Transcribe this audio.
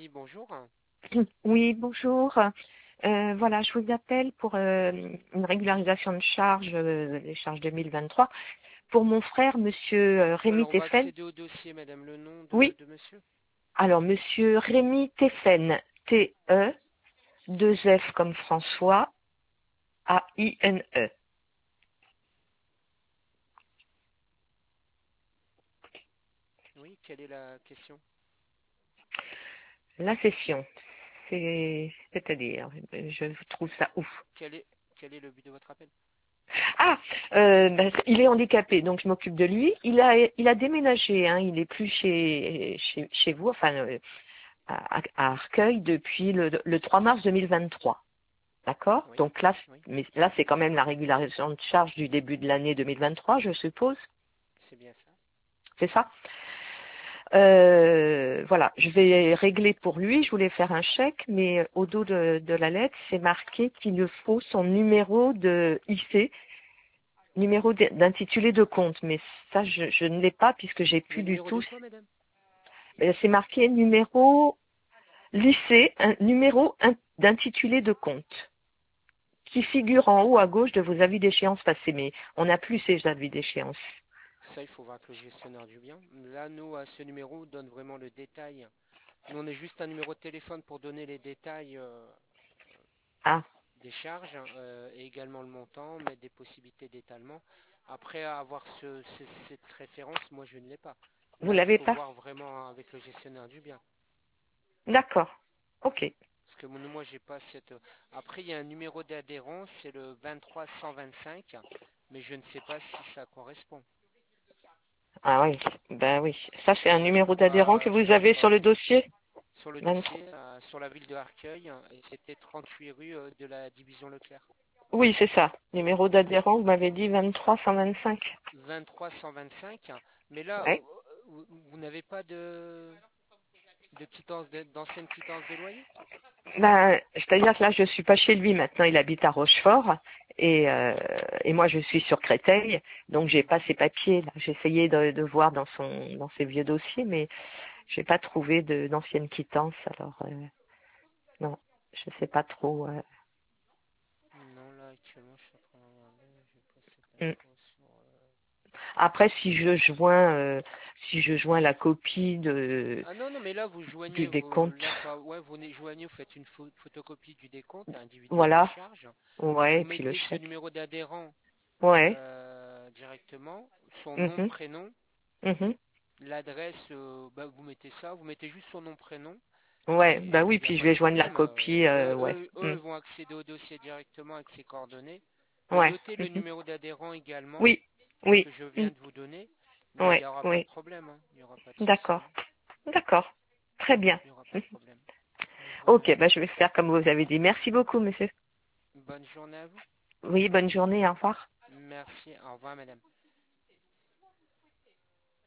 Sylvie, bonjour. Oui, bonjour. Voilà, je vous appelle pour une régularisation de charges, les charges 2023, pour mon frère, monsieur Rémi Alors, on va Teffen. accéder au dossier, madame. Le nom Oui, de monsieur? alors monsieur Rémi Teffen, T-E, 2F comme François, A-I-N-E. Oui, quelle est la question? La session, c'est-à-dire, je trouve ça ouf. Quel est le but de votre appel? Ah, il est handicapé, donc je m'occupe de lui. Il a déménagé, hein, il est plus chez vous, enfin à Arcueil depuis le 3 mars 2023. D'accord? Oui, Donc là, oui, mais là c'est quand même la régularisation de charge du début de l'année 2023, je suppose. c'est bien ça. C'est ça? Voilà, je vais régler pour lui. Je voulais faire un chèque, mais au dos de la lettre, c'est marqué qu'il lui faut son numéro de IC, numéro d'intitulé de compte. Mais ça, je ne l'ai pas puisque j'ai Le plus du numéro de tout. quoi, madame? C'est marqué numéro lycée, un numéro d'intitulé de compte qui figure en haut à gauche de vos avis d'échéance passés. Mais on n'a plus ces avis d'échéance. Ça, il faut voir avec le gestionnaire du bien. Là, nous, à ce numéro, on donne vraiment le détail. Nous, on est juste un numéro de téléphone pour donner les détails Ah, des charges et également le montant, mais des possibilités d'étalement. Après avoir cette référence, moi, je ne l'ai pas. vous Là, il l'avez faut pas? voir vraiment avec le gestionnaire du bien. D'accord. Ok. Parce que moi, j'ai pas cette. Après, il y a un numéro d'adhérence, c'est le 23 125, mais je ne sais pas si ça correspond. Ah oui. Ben oui. Ça, c'est un numéro d'adhérent que Je vous pense avez sur pas. le dossier? Sur le 23. dossier, sur la ville de Arcueil, et c'était 38 rue de la division Leclerc. Oui, c'est ça. Numéro d'adhérent, vous m'avez dit 23 125. 23 125, mais là, Oui. vous n'avez pas de quittance, d'ancienne quittance de loyer? Ben, c'est-à-dire que là, je suis pas chez lui maintenant. Il habite à Rochefort et moi, je suis sur Créteil, donc j'ai pas ses papiers. Là, j'ai essayé de voir dans ses vieux dossiers, mais j'ai pas trouvé d'ancienne quittance. Alors non, je sais pas trop. Non, là, actuellement, je suis en train de regarder, j'ai pas cette Hmm. info sur. Après, si je joins la copie Ah non, non, mais là, vous du joignez, décompte, vous joignez, vous faites une photocopie du décompte individuel des voilà. charges. Ouais, Vous et puis le mettez ce chèque. numéro d'adhérent Ouais. directement, son nom, Mhm, prénom, mhm. l'adresse, vous mettez ça, vous mettez juste son nom, prénom, Ouais, bah et oui, puis il n'y a puis je pas de vais joindre la problème. copie, ouais. Eux vont accéder au dossier directement avec ses coordonnées. Ouais. Notez le Mhm. numéro d'adhérent également Oui, oui. que je Mm. viens de vous donner, mais il n'y Ouais, aura pas de oui. problème, hein. Il n'y aura pas de souci, D'accord. hein. D'accord. Très bien. Il n'y aura pas de problème. Voilà. Ok, bah je vais faire comme vous avez dit. Merci beaucoup, monsieur. Bonne journée à vous. Oui, bonne journée, au revoir. Merci. Au revoir, madame.